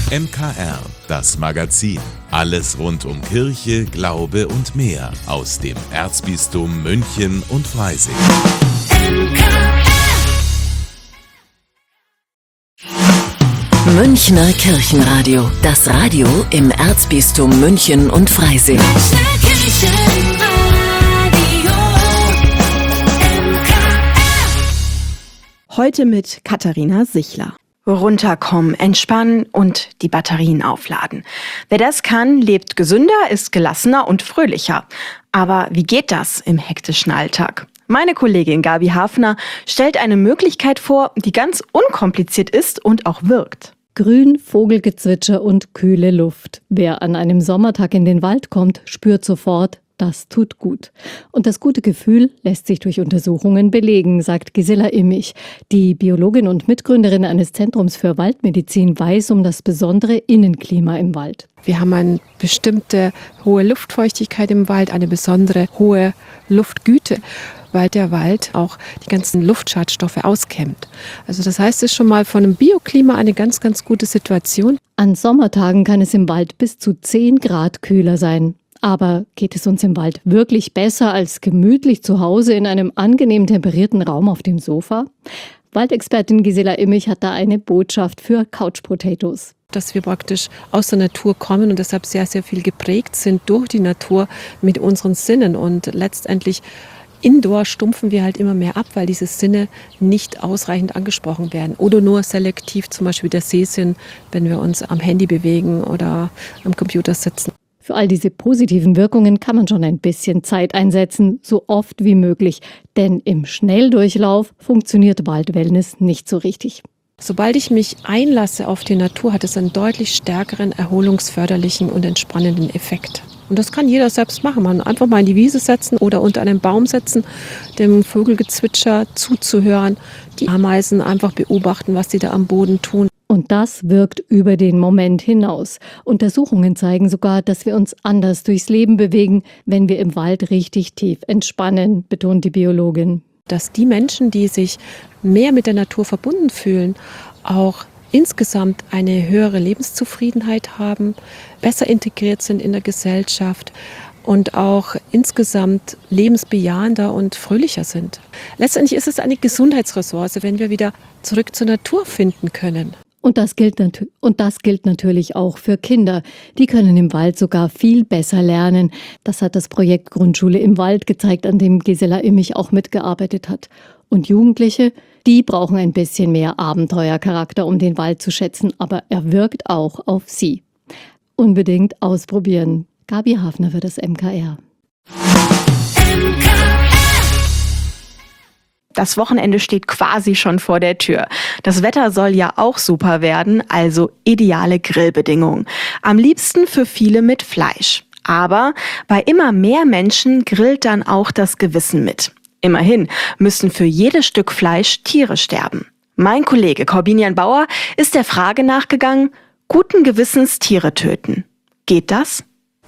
MKR, das Magazin. Alles rund um Kirche, Glaube und mehr aus dem Erzbistum München und Freising. Münchner Kirchenradio. Das Radio im Erzbistum München und Freising. Heute mit Katharina Sichler. Runterkommen, entspannen und die Batterien aufladen. Wer das kann, lebt gesünder, ist gelassener und fröhlicher. Aber wie geht das im hektischen Alltag? Meine Kollegin Gabi Hafner stellt eine Möglichkeit vor, die ganz unkompliziert ist und auch wirkt. Grün, Vogelgezwitscher und kühle Luft. Wer an einem Sommertag in den Wald kommt, spürt sofort, das tut gut. Und das gute Gefühl lässt sich durch Untersuchungen belegen, sagt Gisela Immich. Die Biologin und Mitgründerin eines Zentrums für Waldmedizin weiß um das besondere Innenklima im Wald. Wir haben eine bestimmte hohe Luftfeuchtigkeit im Wald, eine besondere hohe Luftgüte, weil der Wald auch die ganzen Luftschadstoffe auskämmt. Also das heißt, es ist schon mal von dem Bioklima eine ganz, ganz gute Situation. An Sommertagen kann es im Wald bis zu 10 Grad kühler sein. Aber geht es uns im Wald wirklich besser als gemütlich zu Hause in einem angenehm temperierten Raum auf dem Sofa? Waldexpertin Gisela Immich hat da eine Botschaft für Couch Potatoes. Dass wir praktisch aus der Natur kommen und deshalb sehr, sehr viel geprägt sind durch die Natur mit unseren Sinnen. Und letztendlich indoor stumpfen wir halt immer mehr ab, weil diese Sinne nicht ausreichend angesprochen werden. Oder nur selektiv, zum Beispiel der Sehsinn, wenn wir uns am Handy bewegen oder am Computer sitzen. Für all diese positiven Wirkungen kann man schon ein bisschen Zeit einsetzen, so oft wie möglich. Denn im Schnelldurchlauf funktioniert Waldwellness nicht so richtig. Sobald ich mich einlasse auf die Natur, hat es einen deutlich stärkeren erholungsförderlichen und entspannenden Effekt. Und das kann jeder selbst machen. Man einfach mal in die Wiese setzen oder unter einem Baum setzen, dem Vogelgezwitscher zuzuhören, die Ameisen einfach beobachten, was sie da am Boden tun. Und das wirkt über den Moment hinaus. Untersuchungen zeigen sogar, dass wir uns anders durchs Leben bewegen, wenn wir im Wald richtig tief entspannen, betont die Biologin. Dass die Menschen, die sich mehr mit der Natur verbunden fühlen, auch insgesamt eine höhere Lebenszufriedenheit haben, besser integriert sind in der Gesellschaft und auch insgesamt lebensbejahender und fröhlicher sind. Letztendlich ist es eine Gesundheitsressource, wenn wir wieder zurück zur Natur finden können. Und das gilt natürlich auch für Kinder. Die können im Wald sogar viel besser lernen. Das hat das Projekt Grundschule im Wald gezeigt, an dem Gisela Immich auch mitgearbeitet hat. Und Jugendliche, die brauchen ein bisschen mehr Abenteuercharakter, um den Wald zu schätzen. Aber er wirkt auch auf sie. Unbedingt ausprobieren. Gabi Hafner für das MKR. Das Wochenende steht quasi schon vor der Tür. Das Wetter soll ja auch super werden, also ideale Grillbedingungen. Am liebsten für viele mit Fleisch. Aber bei immer mehr Menschen grillt dann auch das Gewissen mit. Immerhin müssen für jedes Stück Fleisch Tiere sterben. Mein Kollege Corbinian Bauer ist der Frage nachgegangen, guten Gewissens Tiere töten. Geht das?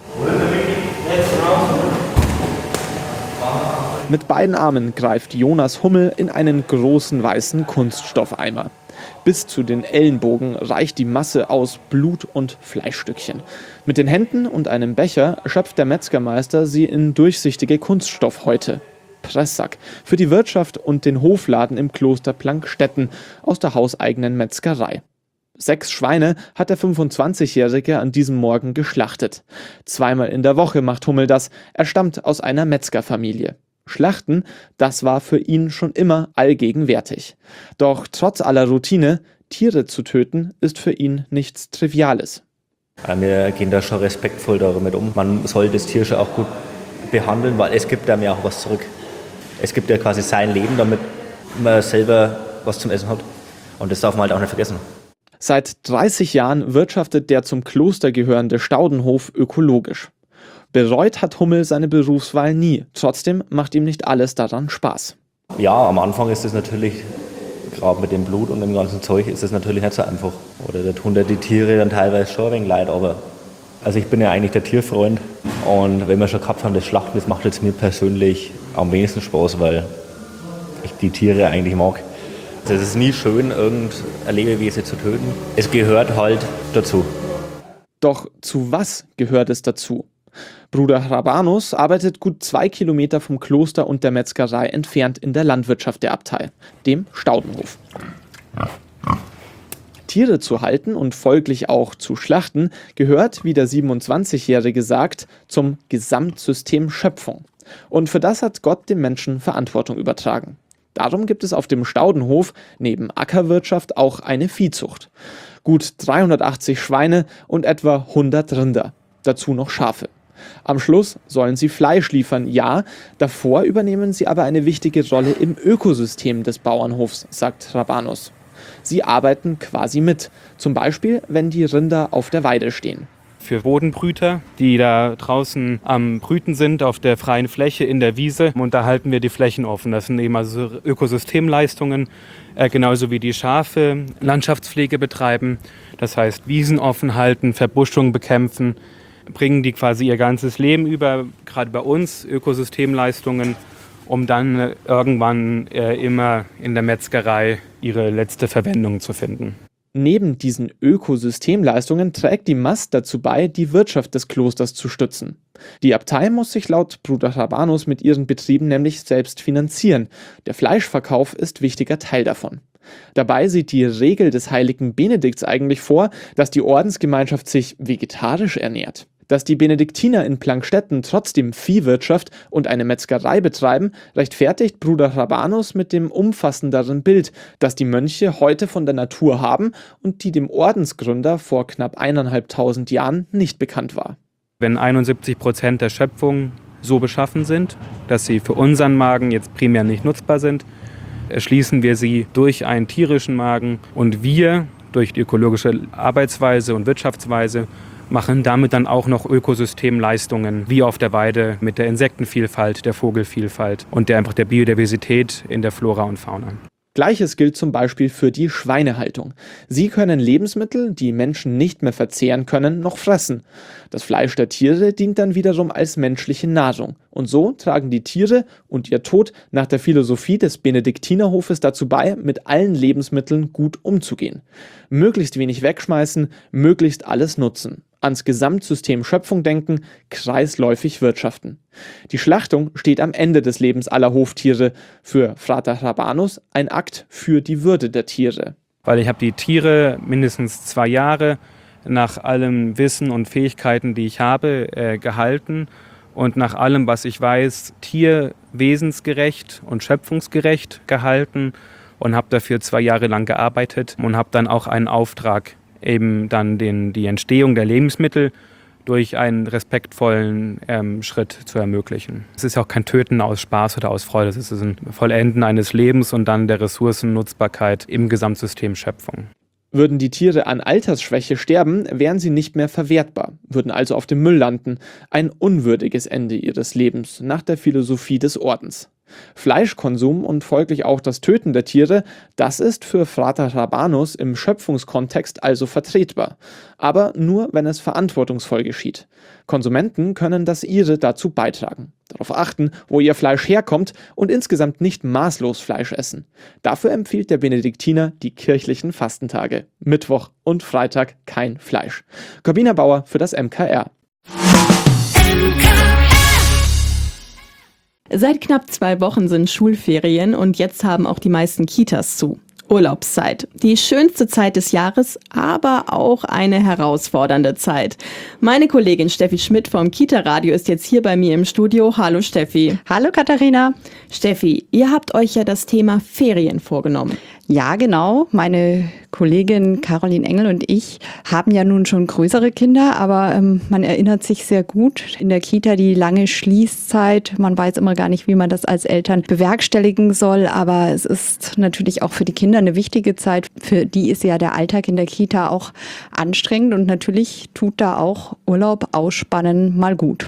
Mit beiden Armen greift Jonas Hummel in einen großen weißen Kunststoffeimer. Bis zu den Ellenbogen reicht die Masse aus Blut und Fleischstückchen. Mit den Händen und einem Becher schöpft der Metzgermeister sie in durchsichtige Kunststoffhäute. Presssack für die Wirtschaft und den Hofladen im Kloster Plankstetten aus der hauseigenen Metzgerei. 6 Schweine hat der 25-Jährige an diesem Morgen geschlachtet. 2-mal in der Woche macht Hummel das. Er stammt aus einer Metzgerfamilie. Schlachten, das war für ihn schon immer allgegenwärtig. Doch trotz aller Routine, Tiere zu töten, ist für ihn nichts Triviales. Wir gehen da schon respektvoll damit um. Man soll das Tier schon auch gut behandeln, weil es gibt einem ja auch was zurück. Es gibt ja quasi sein Leben, damit man selber was zum Essen hat. Und das darf man halt auch nicht vergessen. Seit 30 Jahren wirtschaftet der zum Kloster gehörende Staudenhof ökologisch. Bereut hat Hummel seine Berufswahl nie. Trotzdem macht ihm nicht alles daran Spaß. Ja, am Anfang ist es natürlich, gerade mit dem Blut und dem ganzen Zeug, ist es natürlich nicht so einfach. Oder da tun da die Tiere dann teilweise schon ein wenig leid. Aber also ich bin ja eigentlich der Tierfreund. Und wenn wir schon gehabt haben, das Schlachten, das macht jetzt mir persönlich am wenigsten Spaß, weil ich die Tiere eigentlich mag. Also es ist nie schön, irgendein Lebewesen zu töten. Es gehört halt dazu. Doch zu was gehört es dazu? Bruder Hrabanus arbeitet gut 2 Kilometer vom Kloster und der Metzgerei entfernt in der Landwirtschaft der Abtei, dem Staudenhof. Tiere zu halten und folglich auch zu schlachten, gehört, wie der 27-Jährige sagt, zum Gesamtsystem Schöpfung. Und für das hat Gott dem Menschen Verantwortung übertragen. Darum gibt es auf dem Staudenhof neben Ackerwirtschaft auch eine Viehzucht. Gut 380 Schweine und etwa 100 Rinder. Dazu noch Schafe. Am Schluss sollen sie Fleisch liefern, ja, davor übernehmen sie aber eine wichtige Rolle im Ökosystem des Bauernhofs, sagt Hrabanus. Sie arbeiten quasi mit, zum Beispiel, wenn die Rinder auf der Weide stehen. Für Bodenbrüter, die da draußen am Brüten sind, auf der freien Fläche in der Wiese. Und da halten wir die Flächen offen. Das sind eben also Ökosystemleistungen, genauso wie die Schafe Landschaftspflege betreiben. Das heißt, Wiesen offen halten, Verbuschung bekämpfen, bringen die quasi ihr ganzes Leben über, gerade bei uns, Ökosystemleistungen, um dann irgendwann immer in der Metzgerei ihre letzte Verwendung zu finden. Neben diesen Ökosystemleistungen trägt die Mast dazu bei, die Wirtschaft des Klosters zu stützen. Die Abtei muss sich laut Bruder Hrabanus mit ihren Betrieben nämlich selbst finanzieren. Der Fleischverkauf ist wichtiger Teil davon. Dabei sieht die Regel des heiligen Benedikts eigentlich vor, dass die Ordensgemeinschaft sich vegetarisch ernährt. Dass die Benediktiner in Plankstetten trotzdem Viehwirtschaft und eine Metzgerei betreiben, rechtfertigt Bruder Hrabanus mit dem umfassenderen Bild, das die Mönche heute von der Natur haben und die dem Ordensgründer vor knapp 1500 Jahren nicht bekannt war. Wenn 71% der Schöpfung so beschaffen sind, dass sie für unseren Magen jetzt primär nicht nutzbar sind, erschließen wir sie durch einen tierischen Magen und wir durch die ökologische Arbeitsweise und Wirtschaftsweise machen damit dann auch noch Ökosystemleistungen, wie auf der Weide mit der Insektenvielfalt, der Vogelvielfalt und der Biodiversität in der Flora und Fauna. Gleiches gilt zum Beispiel für die Schweinehaltung. Sie können Lebensmittel, die Menschen nicht mehr verzehren können, noch fressen. Das Fleisch der Tiere dient dann wiederum als menschliche Nahrung. Und so tragen die Tiere und ihr Tod nach der Philosophie des Benediktinerhofes dazu bei, mit allen Lebensmitteln gut umzugehen. Möglichst wenig wegschmeißen, möglichst alles nutzen. Ans Gesamtsystem Schöpfung denken, kreisläufig wirtschaften. Die Schlachtung steht am Ende des Lebens aller Hoftiere. Für Frater Hrabanus ein Akt für die Würde der Tiere. Weil ich habe die Tiere mindestens 2 Jahre nach allem Wissen und Fähigkeiten, die ich habe, gehalten. Und nach allem, was ich weiß, tierwesensgerecht und schöpfungsgerecht gehalten. Und habe dafür 2 Jahre lang gearbeitet und habe dann auch einen Auftrag, eben dann die Entstehung der Lebensmittel durch einen respektvollen Schritt zu ermöglichen. Es ist auch kein Töten aus Spaß oder aus Freude, es ist ein Vollenden eines Lebens und dann der Ressourcennutzbarkeit im Gesamtsystem Schöpfung. Würden die Tiere an Altersschwäche sterben, wären sie nicht mehr verwertbar, würden also auf dem Müll landen. Ein unwürdiges Ende ihres Lebens nach der Philosophie des Ordens. Fleischkonsum und folglich auch das Töten der Tiere, das ist für Frater Hrabanus im Schöpfungskontext also vertretbar. Aber nur, wenn es verantwortungsvoll geschieht. Konsumenten können das ihre dazu beitragen. Darauf achten, wo ihr Fleisch herkommt und insgesamt nicht maßlos Fleisch essen. Dafür empfiehlt der Benediktiner die kirchlichen Fastentage. Mittwoch und Freitag kein Fleisch. Corbina Bauer für das MKR. Seit knapp 2 Wochen sind Schulferien und jetzt haben auch die meisten Kitas zu. Urlaubszeit. Die schönste Zeit des Jahres, aber auch eine herausfordernde Zeit. Meine Kollegin Steffi Schmidt vom Kita-Radio ist jetzt hier bei mir im Studio. Hallo Steffi. Hallo Katharina. Steffi, ihr habt euch ja das Thema Ferien vorgenommen. Ja, genau. Meine Kollegin Caroline Engel und ich haben ja nun schon größere Kinder, aber man erinnert sich sehr gut in der Kita die lange Schließzeit. Man weiß immer gar nicht, wie man das als Eltern bewerkstelligen soll, aber es ist natürlich auch für die Kinder eine wichtige Zeit. Für die ist ja der Alltag in der Kita auch anstrengend und natürlich tut da auch Urlaub ausspannen mal gut.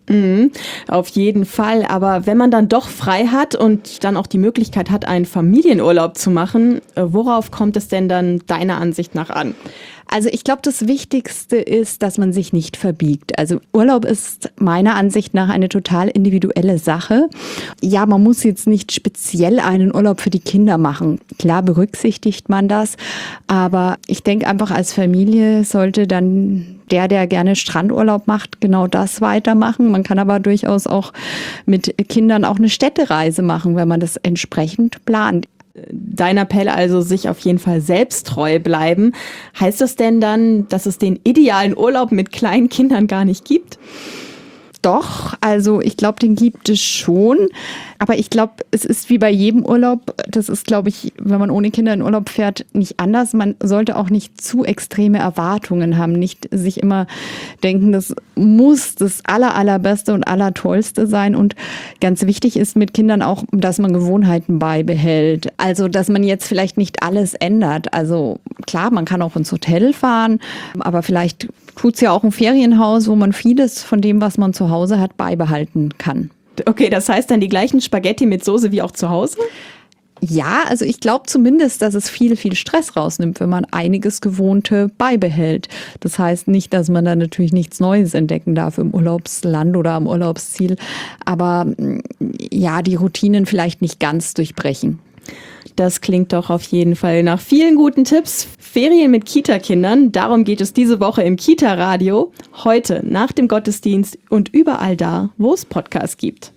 Auf jeden Fall. Aber wenn man dann doch frei hat und dann auch die Möglichkeit hat, einen Familienurlaub zu machen, worauf kommt es denn dann deiner Ansicht nach an? Also ich glaube, das Wichtigste ist, dass man sich nicht verbiegt. Also Urlaub ist meiner Ansicht nach eine total individuelle Sache. Ja, man muss jetzt nicht speziell einen Urlaub für die Kinder machen. Klar berücksichtigt man das, aber ich denke einfach, als Familie sollte dann der gerne Strandurlaub macht, genau das weitermachen. Man kann aber durchaus auch mit Kindern auch eine Städtereise machen, wenn man das entsprechend plant. Dein Appell also, sich auf jeden Fall selbst treu bleiben. Heißt das denn dann, dass es den idealen Urlaub mit kleinen Kindern gar nicht gibt? Doch, also ich glaube, den gibt es schon. Aber ich glaube, es ist wie bei jedem Urlaub, das ist, glaube ich, wenn man ohne Kinder in Urlaub fährt, nicht anders. Man sollte auch nicht zu extreme Erwartungen haben, nicht sich immer denken, das muss das Allerbeste und Allertollste sein. Und ganz wichtig ist mit Kindern auch, dass man Gewohnheiten beibehält. Also, dass man jetzt vielleicht nicht alles ändert. Also klar, man kann auch ins Hotel fahren, aber vielleicht tut's ja auch ein Ferienhaus, wo man vieles von dem, was man zu Hause hat, beibehalten kann. Okay, das heißt dann die gleichen Spaghetti mit Soße wie auch zu Hause? Ja, also ich glaube zumindest, dass es viel Stress rausnimmt, wenn man einiges Gewohnte beibehält. Das heißt nicht, dass man da natürlich nichts Neues entdecken darf im Urlaubsland oder am Urlaubsziel, aber ja, die Routinen vielleicht nicht ganz durchbrechen. Das klingt doch auf jeden Fall nach vielen guten Tipps. Ferien mit Kita-Kindern, darum geht es diese Woche im Kita-Radio. Heute nach dem Gottesdienst und überall da, wo es Podcasts gibt.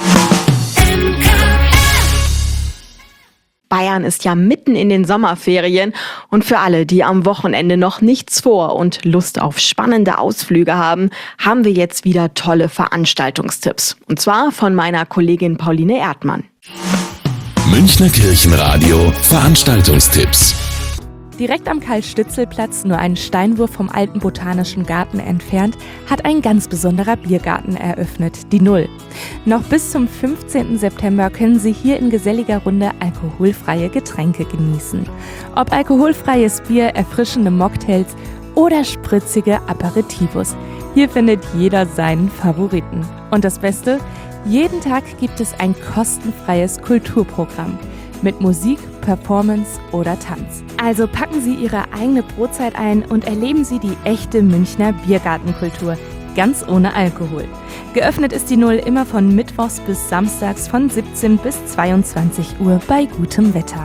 Bayern ist ja mitten in den Sommerferien und für alle, die am Wochenende noch nichts vor und Lust auf spannende Ausflüge haben, haben wir jetzt wieder tolle Veranstaltungstipps. Und zwar von meiner Kollegin Pauline Erdmann. Münchner Kirchenradio Veranstaltungstipps. Direkt am Karl-Stützel-Platz, nur einen Steinwurf vom alten Botanischen Garten entfernt, hat ein ganz besonderer Biergarten eröffnet, die Null. Noch bis zum 15. September können Sie hier in geselliger Runde alkoholfreie Getränke genießen. Ob alkoholfreies Bier, erfrischende Mocktails oder spritzige Aperitivos. Hier findet jeder seinen Favoriten. Und das Beste? Jeden Tag gibt es ein kostenfreies Kulturprogramm mit Musik, Performance oder Tanz. Also packen Sie Ihre eigene Brotzeit ein und erleben Sie die echte Münchner Biergartenkultur, ganz ohne Alkohol. Geöffnet ist die Null immer von Mittwochs bis Samstags von 17 bis 22 Uhr bei gutem Wetter.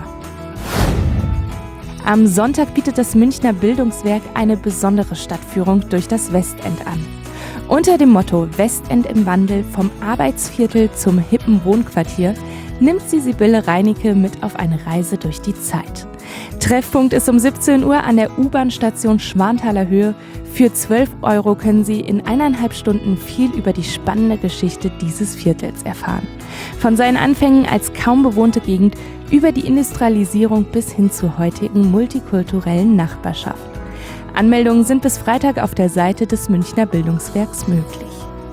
Am Sonntag bietet das Münchner Bildungswerk eine besondere Stadtführung durch das Westend an. Unter dem Motto Westend im Wandel vom Arbeitsviertel zum hippen Wohnquartier nimmt sie Sibylle Reinecke mit auf eine Reise durch die Zeit. Treffpunkt ist um 17 Uhr an der U-Bahn-Station Schwanthaler Höhe. Für 12 € können Sie in 1,5 Stunden viel über die spannende Geschichte dieses Viertels erfahren. Von seinen Anfängen als kaum bewohnte Gegend über die Industrialisierung bis hin zur heutigen multikulturellen Nachbarschaft. Anmeldungen sind bis Freitag auf der Seite des Münchner Bildungswerks möglich.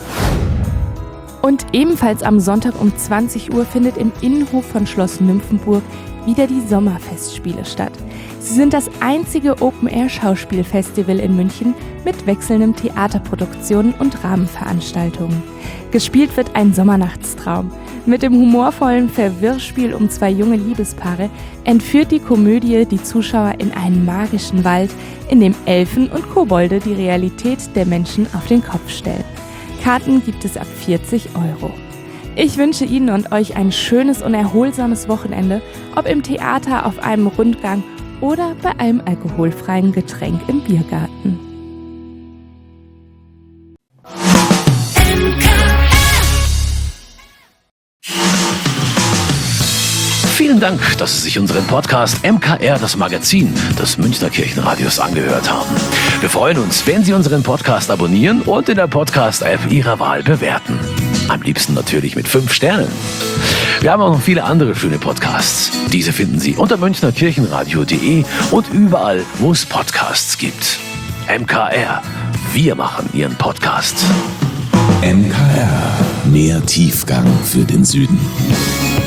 Und ebenfalls am Sonntag um 20 Uhr findet im Innenhof von Schloss Nymphenburg wieder die Sommerfestspiele statt. Sie sind das einzige Open-Air-Schauspielfestival in München mit wechselnden Theaterproduktionen und Rahmenveranstaltungen. Gespielt wird ein Sommernachtstraum. Mit dem humorvollen Verwirrspiel um 2 junge Liebespaare entführt die Komödie die Zuschauer in einen magischen Wald, in dem Elfen und Kobolde die Realität der Menschen auf den Kopf stellen. Karten gibt es ab 40 €. Ich wünsche Ihnen und euch ein schönes und erholsames Wochenende, ob im Theater, auf einem Rundgang oder bei einem alkoholfreien Getränk im Biergarten. Vielen Dank, dass Sie sich unseren Podcast MKR, das Magazin des Münchner Kirchenradios, angehört haben. Wir freuen uns, wenn Sie unseren Podcast abonnieren und in der Podcast-App Ihrer Wahl bewerten. Am liebsten natürlich mit 5 Sternen. Wir haben auch noch viele andere schöne Podcasts. Diese finden Sie unter münchnerkirchenradio.de und überall, wo es Podcasts gibt. MKR, wir machen Ihren Podcast. MKR, mehr Tiefgang für den Süden.